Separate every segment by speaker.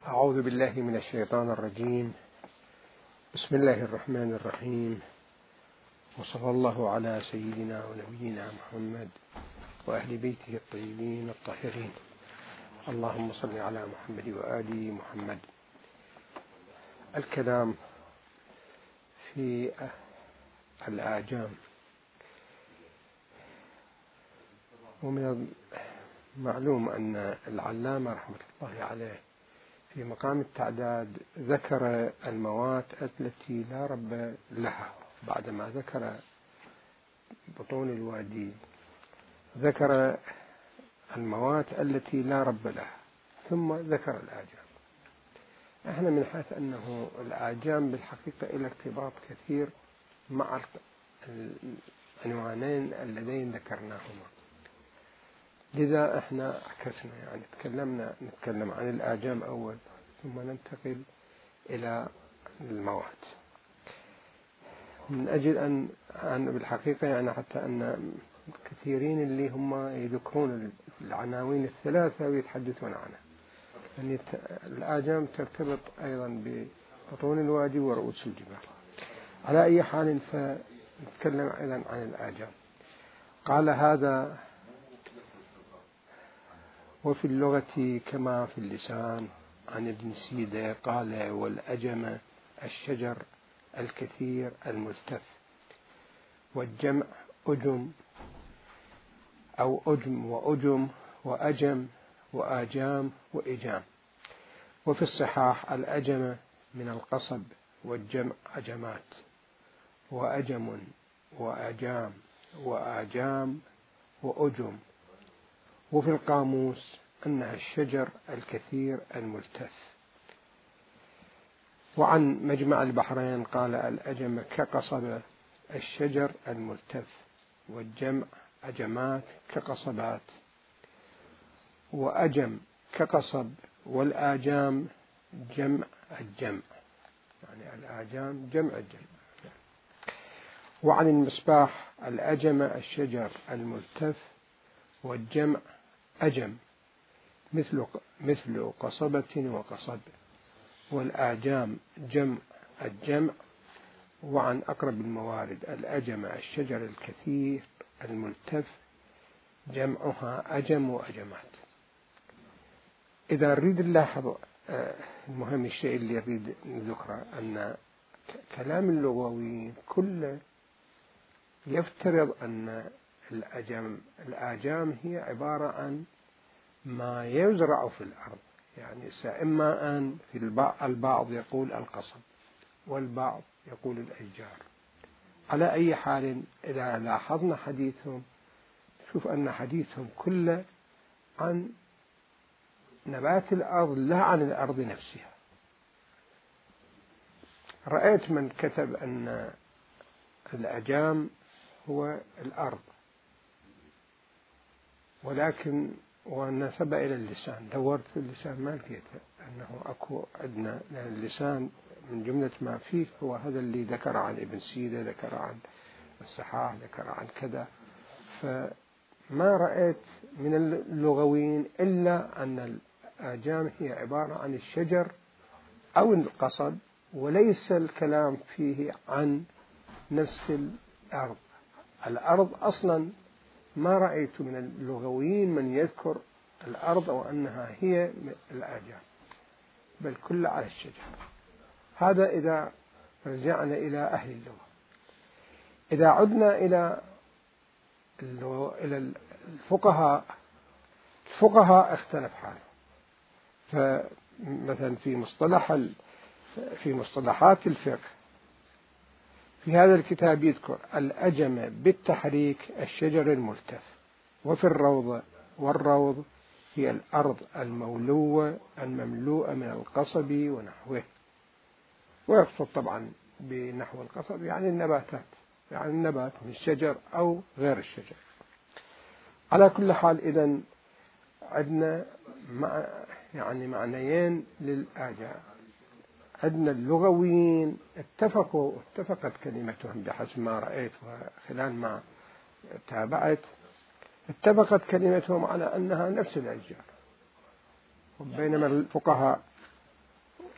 Speaker 1: أعوذ بالله من الشيطان الرجيم. بسم الله الرحمن الرحيم، وصلى الله على سيدنا ونبينا محمد وأهل بيته الطيبين الطاهرين. اللهم صل على محمد وآل محمد. الكلام في الآجام. ومن المعلوم أن العلامة رحمة الله عليه في مقام التعداد ذكر الموات التي لا رب لها، بعدما ذكر بطون الوادي ذكر الموات التي لا رب لها، ثم ذكر الآجام. احنا من حيث أنه الآجام بالحقيقة إلى ارتباط كثير مع العنوانين اللذين ذكرناهما، لذا احنا عكسنا، يعني نتكلم عن الآجام أول ثم ننتقل إلى الموات، من أجل أن بالحقيقة يعني حتى أن كثيرين اللي هم يذكرون العناوين الثلاثة ويتحدثون عنها، يعني الآجام ترتبط أيضا ببطون الوادي ورؤوس الجبال. على أي حال فنتكلم أيضا عن الآجام. قال هذا: وفي اللغة كما في اللسان، عن ابن سيدة قال: والأجم الشجر الكثير الملتف، والجمع أجم أو أجم وأجم وأجم وآجام وإجام. وفي الصحاح الأجم من القصب، والجمع أجمات، وأجم وأجام وآجام وأجم. وفي القاموس أنها الشجر الكثير الملتف. وعن مجمع البحرين قال: الأجم كقصب الشجر الملتف، والجمع أجمات كقصبات، وأجم كقصب، والآجام جمع الجمع، يعني الآجام جمع الجمع. وعن المصباح: الأجم الشجر الملتف، والجمع أجم مثل قصبة وقصب، والآجام جمع الجمع. وعن أقرب الموارد: الأجم الشجر الكثير الملتف، جمعها أجم وأجمات. إذا نريد نلاحظ المهم الشيء اللي يريد نذكره أن كلام اللغويين كله يفترض أن الآجام هي عبارة عن ما يزرع في الأرض، يعني إما أن في البعض يقول القصب والبعض يقول الأشجار. على أي حال إذا لاحظنا حديثهم شوف أن حديثهم كله عن نبات الأرض لا عن الأرض نفسها. رأيت من كتب أن الأجام هو الأرض، ولكن ونسب إلى اللسان. دورت في اللسان ما لقيت أنه أكو عندنا اللسان من جملة ما فيه هو هذا اللي ذكر عن ابن سيدة، ذكر عن الصحاح، ذكر عن كذا. فما رأيت من اللغويين إلا أن الآجام هي عبارة عن الشجر أو القصب، وليس الكلام فيه عن نفس الأرض. الأرض أصلا ما رأيت من اللغويين من يذكر الأرض أو أنها هي الآجام، بل كل على الشجر. هذا إذا رجعنا إلى أهل اللغة. إذا عدنا إلى الفقهاء اختلف حاله. فمثلا في مصطلحات الفقه في هذا الكتاب يذكر الأجم بالتحريك الشجر الملتف. وفي الروض، والروض هي الأرض المملوءة من القصب ونحوه. ويقصد طبعا بنحو القصب يعني النباتات، يعني النبات من الشجر أو غير الشجر. على كل حال إذن عندنا معنيين للآجام. عندنا اللغويين اتفقت كلمتهم بحسب ما رأيت وخلال ما تابعت، اتفقت كلمتهم على أنها نفس الأشجار، بينما الفقهاء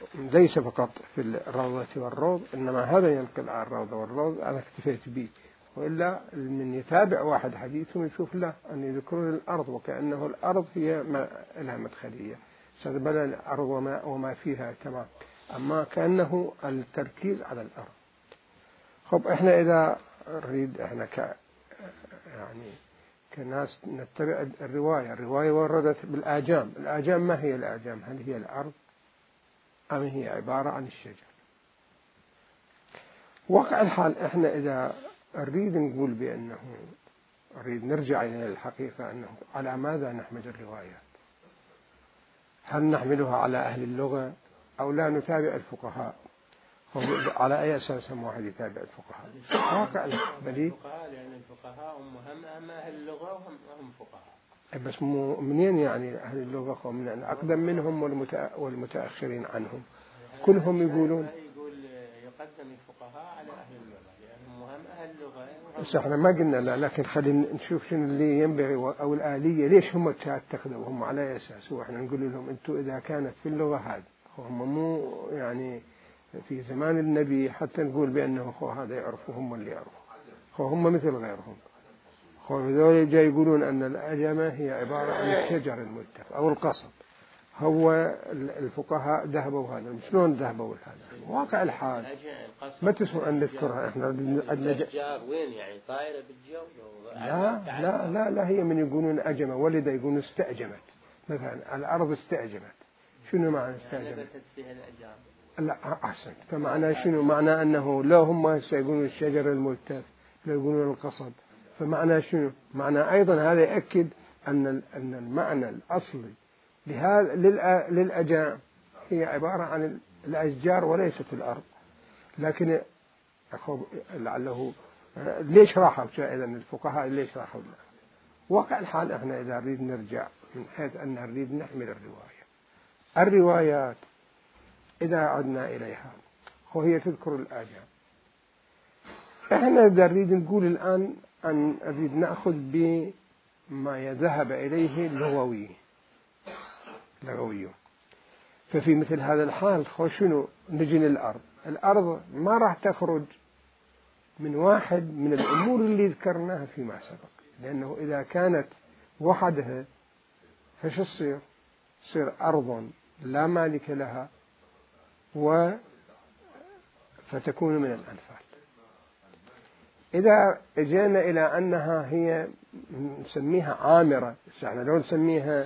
Speaker 1: ليس فقط في الروضة والروض، إنما هذا ينقل عن الروضة والروض، أنا اكتفيت به. وإلا من يتابع واحد حديثه يشوف له أن يذكرون الأرض وكأنه الأرض هي لها مدخلية، استقبل الأرض وما فيها تمام، أما كأنه التركيز على الأرض. خب إحنا إذا نريد إحنا يعني كناس نتبع الرواية وردت بالآجام. الآجام ما هي الآجام؟ هل هي الأرض أم هي عبارة عن الشجر؟ واقع الحال إحنا إذا نريد نقول بأنه نريد نرجع إلى الحقيقة، أنه على ماذا نحمل الروايات؟ هل نحملها على أهل اللغة أو لا نتابع الفقهاء؟ على أي أساس واحد يتابع الفقهاء؟ واقع
Speaker 2: الفقهاء، لأن الفقهاء هم أهل اللغة وهم فقهاء.
Speaker 1: بس منين يعني أهل اللغة هم أقدم منهم والمتأخرين عنهم كلهم يقولون
Speaker 2: يقدم الفقهاء على أهل اللغة لأنهم هم أهل اللغة.
Speaker 1: بس احنا ما قلنا لا، لكن خلينا نشوف شنو اللي ينبغي أو الآلية. ليش هم اتخذوا هم على أساس؟ وإحنا نقول لهم أنتم إذا كانت في اللغة هذه، هم مو يعني في زمان النبي حتى نقول بأنه هذا يعرفوا هم اللي يعرفوا، هم مثل غيرهم. هذول جاي يقولون أن الأجمة هي عبارة عن الشجر الملتف أو القصب. هو الفقهاء ذهبوا هذا. شلون ذهبوا هذا؟ واقع الحال ما تسمع أن نذكرها. إحنا
Speaker 2: الأشجار وين يعني طائرة بالجو؟
Speaker 1: لا هي من يقولون أجمة ولد يقولون استأجمت. مثلا الأرض استأجمت. شنو معنى استأجمت؟ لا أحسن. فمعنى شنو؟ معنى أنه لا هم سيقولون الشجر الملتف لا يقولون القصب. فمعنى شنو؟ معنى أيضا هذا يأكد أن المعنى الأصلي للأجام هي عبارة عن الأشجار وليست الأرض. لكن لعله ليش راحوا إذا الفقهاء ليش راحوا؟ واقع الحال إحنا إذا نريد نرجع من حيث أن نريد نحمل الروايات إذا عدنا إليها وهي تذكر الآجام. إحنا إذا نريد نقول الآن أن نريد نأخذ بما يذهب إليه لغويون. ففي مثل هذا الحال شنو نجي الأرض ما راح تخرج من واحد من الأمور اللي ذكرناها فيما سبق، لأنه إذا كانت وحدها فش تصير أرض لا مالك لها فتكون من الأنفال. إذا جينا إلى أنها هي نسميها عامرة، يعني لو نسميها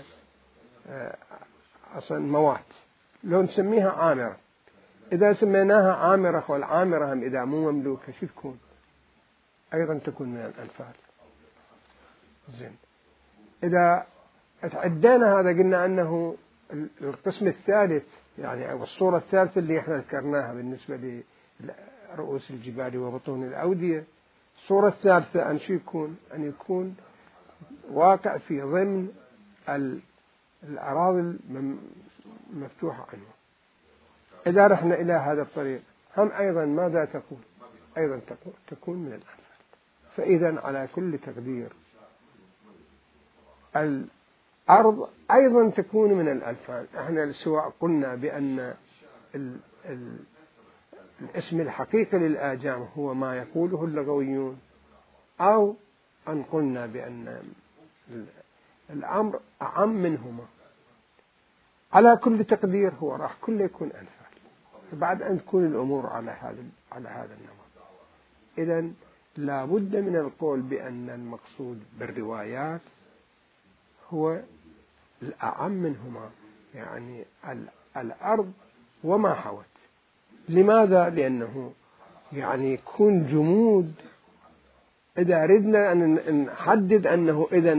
Speaker 1: أصلا موات، لو نسميها عامرة، إذا سميناها عامرة والعامرة هم إذا مو مملوكة شو تكون؟ أيضا تكون من الأنفال. زين، إذا تعدينا هذا قلنا أنه القسم الثالث يعني أو الصورة الثالثة اللي احنا ذكرناها بالنسبة لرؤوس الجبال وبطون الأودية، الصورة الثالثة أن يكون واقع في ضمن الأراضي المفتوحة عنه. إذا رحنا إلى هذا الطريق هم أيضا ماذا تكون؟ أيضا تكون من الأنفال. فإذا على كل تقدير الأرض أيضا تكون من الأنفال. احنا سواء قلنا بأن الاسم الحقيقي للآجام هو ما يقوله اللغويون، أو أن قلنا بأن الأمر أعم منهما، على كل تقدير هو راح كله يكون أنفال. فبعد أن تكون الأمور على هذا النمط، إذن لا بد من القول بأن المقصود بالروايات هو الأعم منهما، يعني الأرض وما حوت. لماذا؟ لأنه يعني يكون جمود. إذا أردنا أن نحدد أنه إذن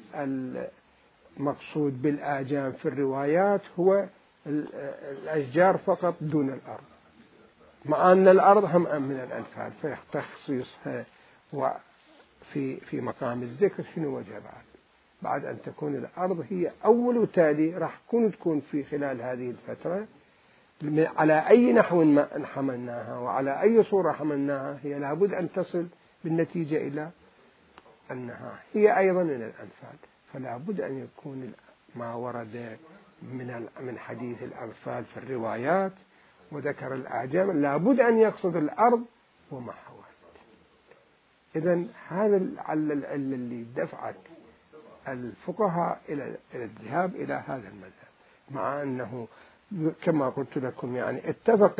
Speaker 1: المقصود بالآجام في الروايات هو الأشجار فقط دون الأرض، مع أن الأرض هم من الأنفال، فتخصيصها وفي مقام الذكر شنو وجه بعد أن تكون الأرض هي أول وتالي راح تكون في خلال هذه الفترة على أي نحو ما حملناها وعلى أي صورة حملناها، هي لابد أن تصل بالنتيجة إلى أنها هي أيضا من الأنفال. فلا بد أن يكون ما ورد من حديث الأنفال في الروايات، وذكر الأعجام، لابد أن يقصد الأرض وما حولها. إذن هذا العلة اللي دفعت الفقهاء إلى الذهاب إلى هذا المذهب، مع أنه كما قلت لكم يعني اتفق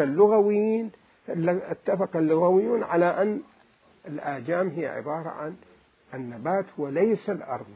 Speaker 1: اللغويون على أن الآجام هي عبارة عن النبات وليس الأرض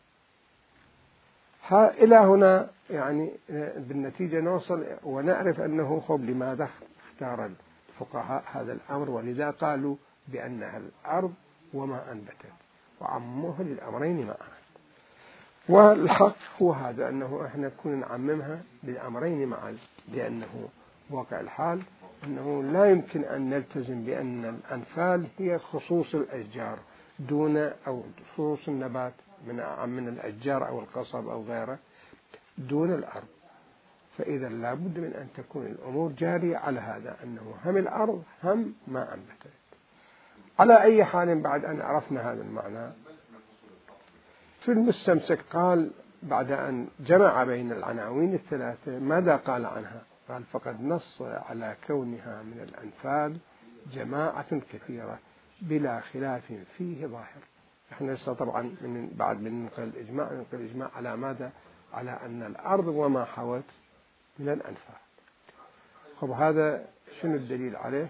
Speaker 1: نفسها. إلى هنا يعني بالنتيجة نوصل ونعرف أنه لماذا اختار الفقهاء هذا الأمر، ولذا قالوا بأنها الأرض وما أنبتت، وعموها للأمرين معا. والحق هو هذا، أنه احنا نكون نعممها للأمرين معا، لأنه واقع الحال أنه لا يمكن أن نلتزم بأن الأنفال هي خصوص الأشجار دون أو خصوص النبات من الأشجار أو القصب أو غيره دون الأرض. فإذا لابد من أن تكون الأمور جارية على هذا، أنه هم الأرض هم ما أنبتت. على أي حال بعد أن عرفنا هذا المعنى، في المستمسك قال بعد أن جمع بين العناوين الثلاثة ماذا قال عنها؟ قال فقد نص على كونها من الأنفال جماعة كثيرة بلا خلاف فيه ظاهر. احنا طبعا بعد من ننقل الإجماع على ماذا؟ على أن الأرض وما حوت من الأنفال. هذا شنو الدليل عليه؟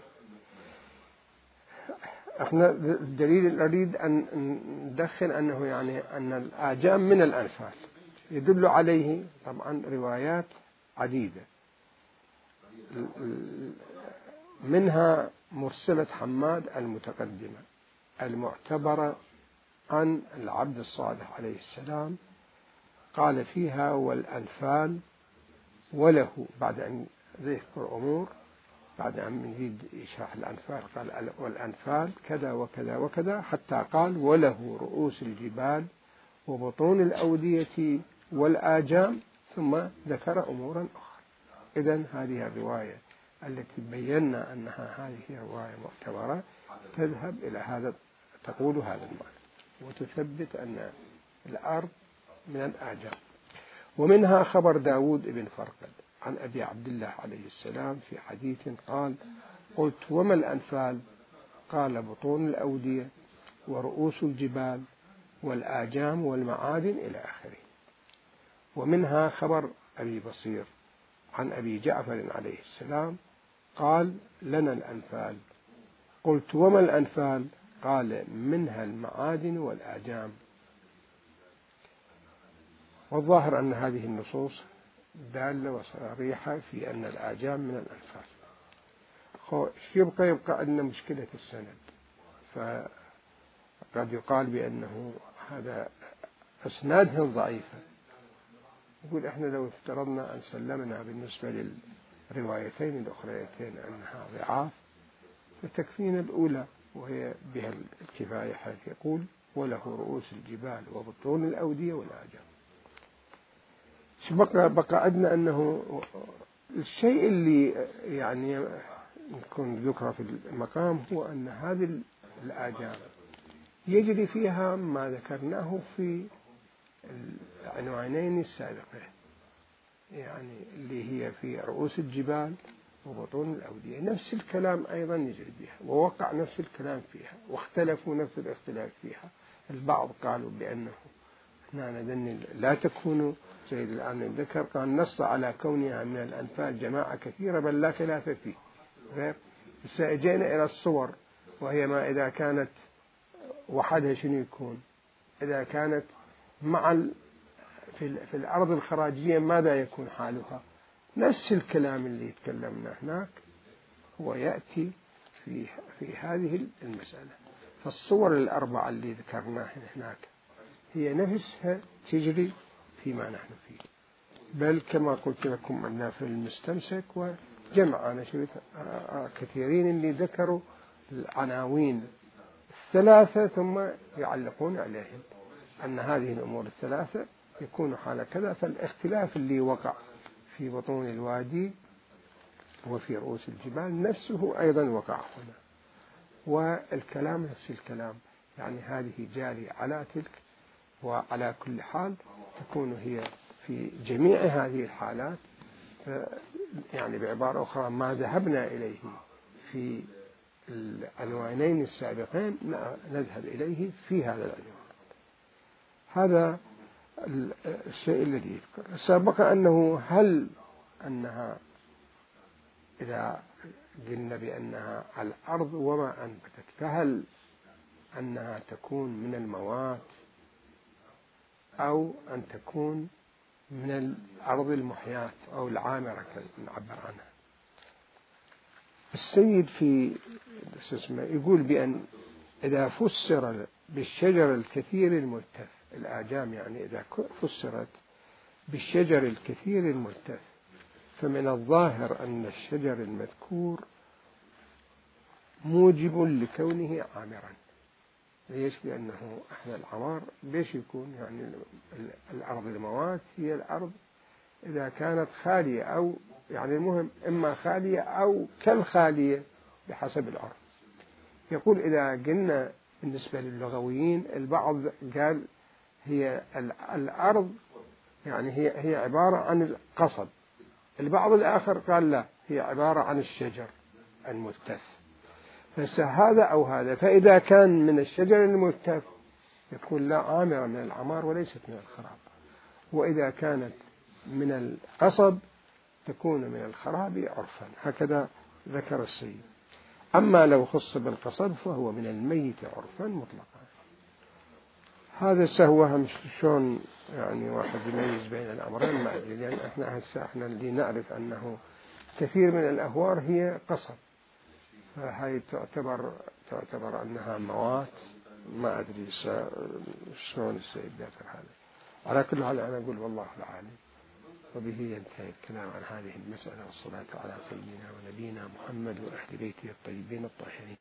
Speaker 1: احنا الدليل اللي نريد أن ندخل أنه يعني أن الآجام من الأنفال، يدل عليه طبعا روايات عديدة، منها مرسلة حماد المتقدمة المعتبرة عن العبد الصالح عليه السلام، قال فيها والأنفال وله، بعد أن ذكر أمور بعد أن يزيد يشرح الأنفال قال والأنفال كذا وكذا وكذا، حتى قال وله رؤوس الجبال وبطون الأودية والآجام، ثم ذكر أمورا أخرى. إذن هذه الرواية التي بينا أنها هذه رواية معتبرة تذهب إلى هذا، تقول هذا المعنى وتثبت أن الأرض من الآجام. ومنها خبر داود بن فرقد عن أبي عبد الله عليه السلام في حديث قال قلت وما الأنفال؟ قال بطون الأودية ورؤوس الجبال والآجام والمعادن إلى آخره. ومنها خبر أبي بصير عن أبي جعفر عليه السلام قال لنا الأنفال. قلت وما الأنفال؟ قال منها المعادن والآجام. والظاهر أن هذه النصوص دالة وصريحة في أن الآجام من الأنفال. يبقى أن مشكلة السند، فقد يقال بأنه هذا أسنادهم ضعيفة. يقول إحنا لو افترضنا أن سلمنا بالنسبة للروايتين الأخريتين أنها ضعاف، فتكفينا الأولى وهي بها الكفاية، حيث يقول وله رؤوس الجبال وبطون الأودية والآجام. بقى عندنا أنه الشيء اللي يعني يكون ذكر في المقام هو أن هذه الآجام يجري فيها ما ذكرناه في العنوانين السابقين، يعني اللي هي في رؤوس الجبال وبطون الأودية، نفس الكلام أيضا يجري بها، ووقع نفس الكلام فيها، واختلفوا نفس الاختلاف فيها. البعض قالوا بأنه احنا ندن لا تكونوا، سيد الآن الذكر قال نص على كونها من الأنفال جماعة كثيرة بل لا خلاف فيه. سأجينا إلى الصور، وهي ما إذا كانت وحدها شنو يكون؟ إذا كانت مع في الأرض الخراجية ماذا يكون حالها؟ نفس الكلام اللي يتكلمنا هناك هو يأتي في هذه المسألة. فالصور الأربعة اللي ذكرناها هناك هي نفسها تجري فيما نحن فيه، بل كما قلت لكم أننا في المستمسك وجمع أنا شفت كثيرين اللي ذكروا العناوين الثلاثة ثم يعلقون عليهم أن هذه الأمور الثلاثة يكون حال كذا. فالاختلاف اللي وقع في بطون الوادي وفي رؤوس الجبال نفسه أيضا وقع هنا، والكلام نفس الكلام، يعني هذه جاري على تلك. وعلى كل حال تكون هي في جميع هذه الحالات يعني بعبارة أخرى ما ذهبنا إليه في العنوانين السابقين نذهب إليه في هذا العنوان. هذا الشيء الذي يذكر. سبق أنه هل أنها إذا قلنا بأنها الأرض وما أنبتت فهل أنها تكون من الموات أو أن تكون من الأرض المحياة أو العامرة نعبر عنها. السيد في يقول بأن إذا فسر بالشجر الكثير الملتف، الآجام يعني إذا فسرت بالشجر الكثير الملتف فمن الظاهر أن الشجر المذكور موجب لكونه عامرا. ليش؟ لأنه إحنا العمار بيش يكون يعني الأرض الموات هي الأرض إذا كانت خالية أو يعني المهم إما خالية أو كالخالية بحسب العرف. يقول إذا قلنا بالنسبة للغويين البعض قال هي الأرض يعني هي عبارة عن القصب، البعض الآخر قال لا هي عبارة عن الشجر الملتف. فهذا أو هذا، فإذا كان من الشجر الملتف يكون لا عامرة من العمار وليست من الخراب، وإذا كانت من القصب تكون من الخراب عرفا. هكذا ذكر السيد. أما لو خص بالقصب فهو من الميت عرفا مطلقا. هذا سهوة شلون يعني واحد يميز بين الأمرين ما أدري، لأن احنا اللي نعرف أنه كثير من الأهوار هي قصب، فهي تعتبر أنها موات. ما أدري شلون السيد ذكر هذا. على كل حال أنا أقول والله العالم. وبه ينتهي الكلام عن هذه المسألة، والصلاة على سيدنا ونبينا محمد وأهل بيته الطيبين الطاهرين.